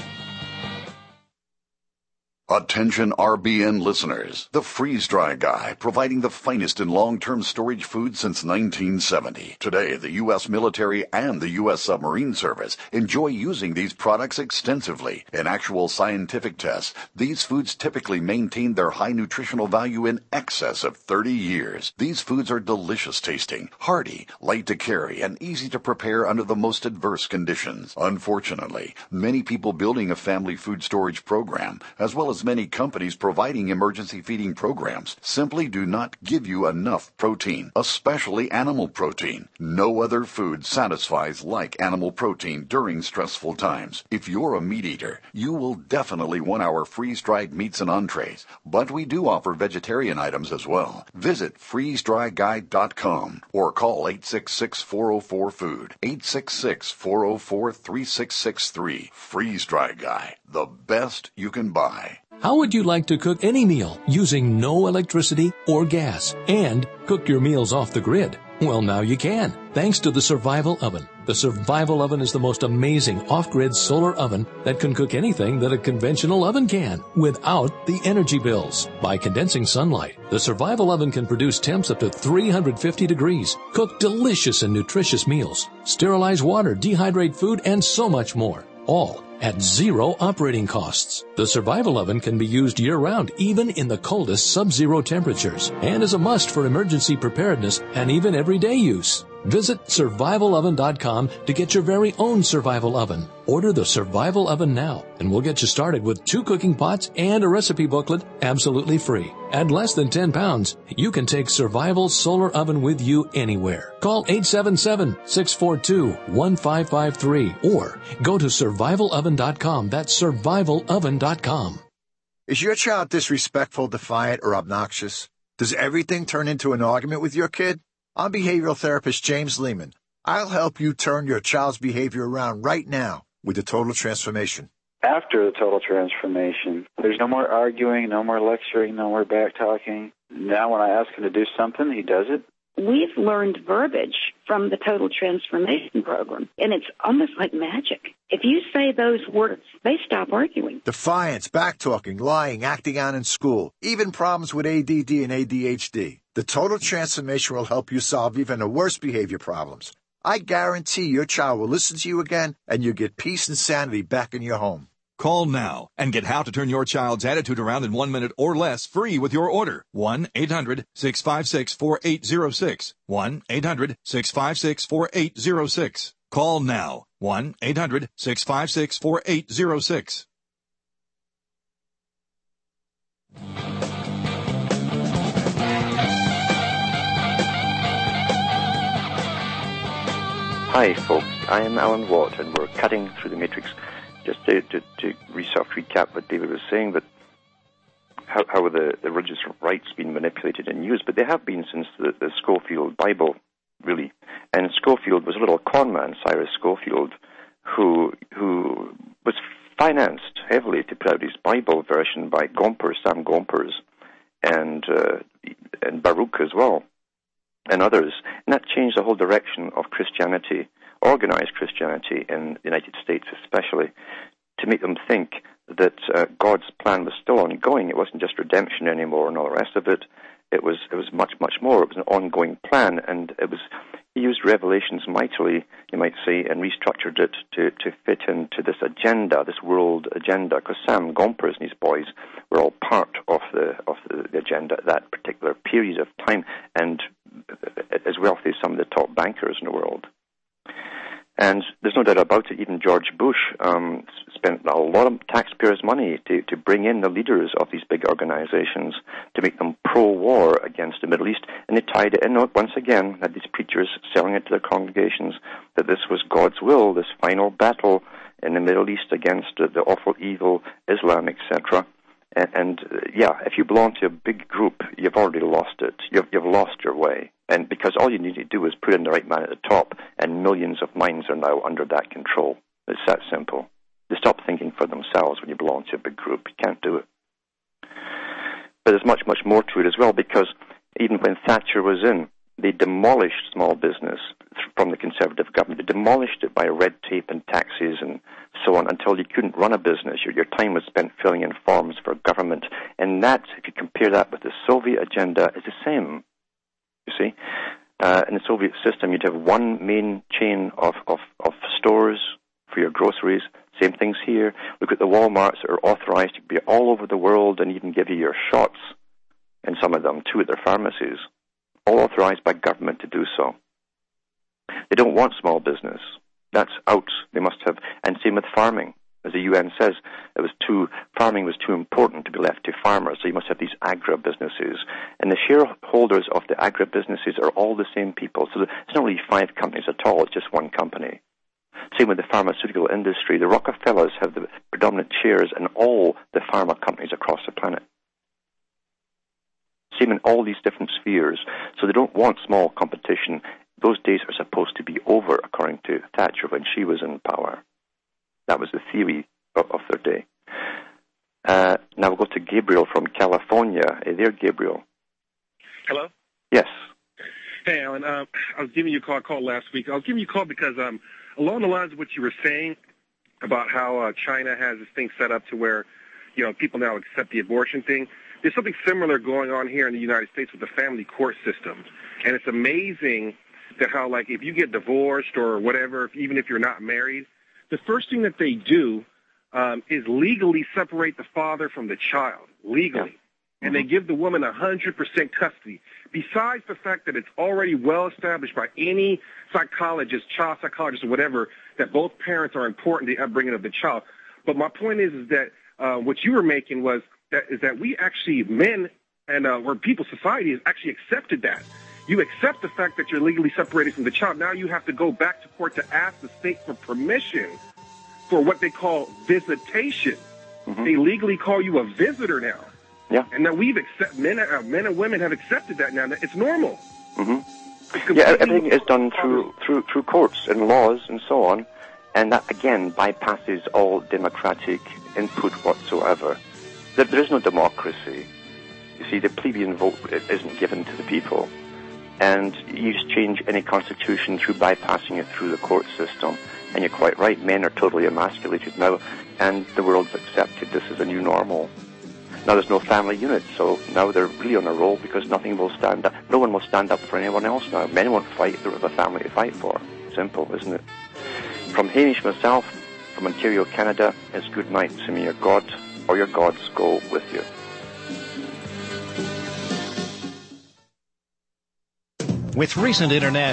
Attention R B N listeners. The Freeze Dry Guy, providing the finest in long-term storage food since nineteen seventy. Today, the U S military and the U S submarine service enjoy using these products extensively. In actual scientific tests, these foods typically maintain their high nutritional value in excess of thirty years. These foods are delicious tasting, hearty, light to carry, and easy to prepare under the most adverse conditions. Unfortunately, many people building a family food storage program, as well as many companies providing emergency feeding programs, simply do not give you enough protein, especially animal protein. No other food satisfies like animal protein during stressful times. If you're a meat eater, you will definitely want our freeze-dried meats and entrees, but we do offer vegetarian items as well. Visit freeze dry guide dot com or call eight six six, four oh four, food, eight six six, four oh four, three six six three. Freeze Dry Guy, the best you can buy. How would you like to cook any meal using no electricity or gas and cook your meals off the grid? Well, now you can, thanks to the Survival Oven. The Survival Oven is the most amazing off-grid solar oven that can cook anything that a conventional oven can without the energy bills. By condensing sunlight, the Survival Oven can produce temps up to three hundred fifty degrees, cook delicious and nutritious meals, sterilize water, dehydrate food, and so much more. All at zero operating costs. The Survival Oven can be used year-round, even in the coldest sub-zero temperatures, and is a must for emergency preparedness and even everyday use. Visit survival oven dot com to get your very own Survival Oven. Order the Survival Oven now, and we'll get you started with two cooking pots and a recipe booklet absolutely free. At less than ten pounds, you can take Survival Solar Oven with you anywhere. Call eight seven seven, six four two, one five five three or go to survival oven dot com. That's survival oven dot com. Is your child disrespectful, defiant, or obnoxious? Does everything turn into an argument with your kid? I'm behavioral therapist James Lehman. I'll help you turn your child's behavior around right now with the Total Transformation. After the Total Transformation, there's no more arguing, no more lecturing, no more back-talking. Now when I ask him to do something, he does it. We've learned verbiage from the Total Transformation Program, and it's almost like magic. If you say those words, they stop arguing. Defiance, back-talking, lying, acting out in school, even problems with A D D and A D H D. The Total Transformation will help you solve even the worst behavior problems. I guarantee your child will listen to you again, and you'll get peace and sanity back in your home. Call now and get how to turn your child's attitude around in one minute or less free with your order. one eight hundred, six five six, four eight zero six. one eight hundred, six five six, four eight zero six. Call now. one eight hundred, six five six, four eight zero six. Hi, folks. I am Alan Watt, and we're cutting through the matrix. Just to, to, to soft recap what David was saying, that how, how the, the religious rights been manipulated and used, but they have been since the, the Schofield Bible, really. And Schofield was a little con man, Cyrus Schofield, who who was financed heavily to put out his Bible version by Gompers, Sam Gompers, and uh, and Baruch as well, and others. And that changed the whole direction of Christianity, organize Christianity in the United States especially, to make them think that uh, God's plan was still ongoing. It wasn't just redemption anymore and all the rest of it. It was it was much, much more. It was an ongoing plan, and it was he used Revelations mightily, you might say, and restructured it to, to fit into this agenda, this world agenda, because Sam Gompers and his boys were all part of the of the, the agenda at that particular period of time, and as wealthy as some of the top bankers in the world. And there's no doubt about it, even George Bush um, spent a lot of taxpayers' money to, to bring in the leaders of these big organizations to make them pro-war against the Middle East. And they tied it in, once again, had these preachers selling it to their congregations, that this was God's will, this final battle in the Middle East against uh, the awful evil Islam, et cetera. And, and uh, yeah, if you belong to a big group, you've already lost it. You've, you've lost your way. And because all you need to do is put in the right man at the top, and millions of minds are now under that control. It's that simple. They stop thinking for themselves when you belong to a big group. You can't do it. But there's much, much more to it as well, because even when Thatcher was in, they demolished small business from the Conservative government. They demolished it by red tape and taxes and so on until you couldn't run a business. Your, your time was spent filling in forms for government. And that, if you compare that with the Soviet agenda, is the same. You see, uh, in the Soviet system, you'd have one main chain of, of, of stores for your groceries. Same things here. Look at the Walmarts that are authorized to be all over the world and even give you your shots, and some of them too at their pharmacies, all authorized by government to do so. They don't want small business. That's out. They must have, and same with farming. As the U N says, it was too, farming was too important to be left to farmers, so you must have these agribusinesses. And the shareholders of the agribusinesses are all the same people. So it's not really five companies at all, it's just one company. Same with the pharmaceutical industry. The Rockefellers have the predominant shares in all the pharma companies across the planet. Same in all these different spheres. So they don't want small competition. Those days are supposed to be over, according to Thatcher, when she was in power. That was the theory of, of their day. Uh, now we'll go to Gabriel from California. Hey there, Gabriel. Hello? Yes. Hey, Alan. Uh, I was giving you a call, call last week. I was giving you a call because um, along the lines of what you were saying about how uh, China has this thing set up to where, you know, people now accept the abortion thing, there's something similar going on here in the United States with the family court system. And it's amazing that how, like, if you get divorced or whatever, if, even if you're not married, the first thing that they do um, is legally separate the father from the child, legally. Yeah. And they give the woman one hundred percent custody, besides the fact that it's already well established by any psychologist, child psychologist or whatever, that both parents are important to the upbringing of the child. But my point is, is that uh, what you were making was that is that we actually, men and uh, or people, society has actually accepted that. You accept the fact that you're legally separated from the child. Now you have to go back to court to ask the state for permission for what they call visitation. Mm-hmm. They legally call you a visitor now. Yeah. And now we've accept men, uh, men and women have accepted that now. It's normal. Mm-hmm. It's yeah, everything is done through, through, through courts and laws and so on. And that, again, bypasses all democratic input whatsoever. There, there is no democracy. You see, the plebeian vote isn't given to the people. And you just change any constitution through bypassing it through the court system. And you're quite right, men are totally emasculated now, and the world's accepted this is a new normal. Now there's no family unit, so now they're really on a roll because nothing will stand up. No one will stand up for anyone else now. Men won't fight, they don't have a family to fight for. Simple, isn't it? From Hamish myself, from Ontario, Canada, it's good night. So may your God or your gods go with you. With recent international